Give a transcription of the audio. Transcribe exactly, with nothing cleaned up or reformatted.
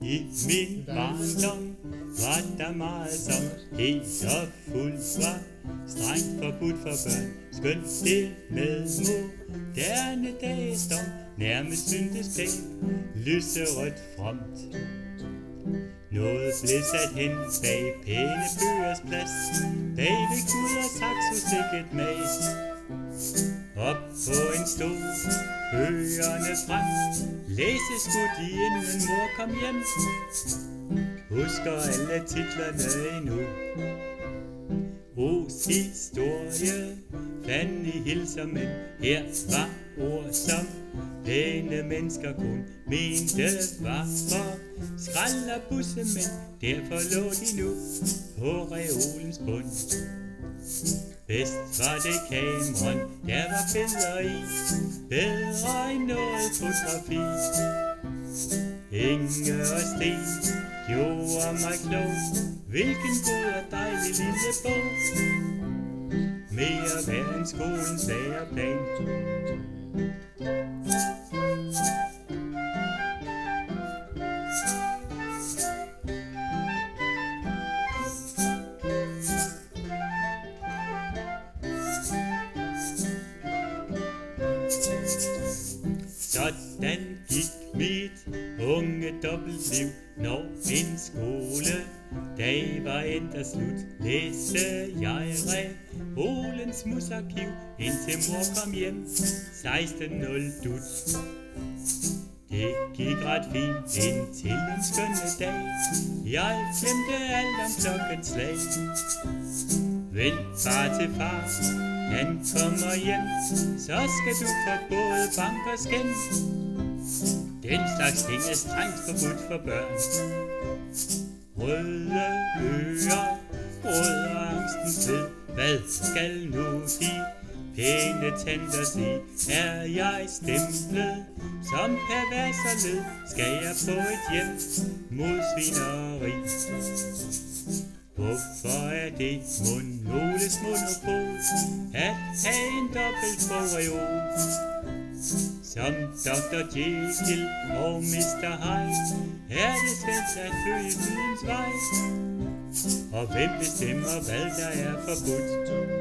I min barndom var der meget, som helt og fuldt var strengt forbudt for børn. Skønt det med moderne dages dom nærmest syntes pænt, lyserødt fromt. Noget blev sat hen bag pæne bøgers plads, bag ved Gud og Saxo sikkert mas. Op på en stol, bøgerne frem, læse skulle de inden mor kom hjem. Husker alle titlerne endnu. Os historie, Fanny hilser, men her var ord som pæne mennesker kun mente var for skrald og bussemænd. Derfor lå de nu på reolens bund. Bedst var det Cameron, der var bedre i, bedre end noget fotografi. Inge og Sten gjorde mig klog, hvilken god og dejlig lille bog. Mere værd end skolens læreplan. Sådan gik mit unge dobbeltliv, når en skoledag var endt og slut. Læste jeg Reolens musarkiv, indtil mor kom hjem seksten nul dut. Det gik ret fint indtil en skønne dag, jeg glemte alt om klokkens slag. Vent bare til far, han kommer hjem, så skal du få både bank og skænd. Den slags ting er strengt forbudt for børn. Røde ører, rød og angstens ved, hvad skal nu de pæne tanter sige? Er jeg stemplet som pervers og led, skal jeg på et hjem mod svineri? Hvorfor er det monoles monopol at have en dobbelt reol? Som doktor Jekyll og mister Hyde er det svært at følge tidens vej. Og hvem bestemmer, hvad der er forbudt?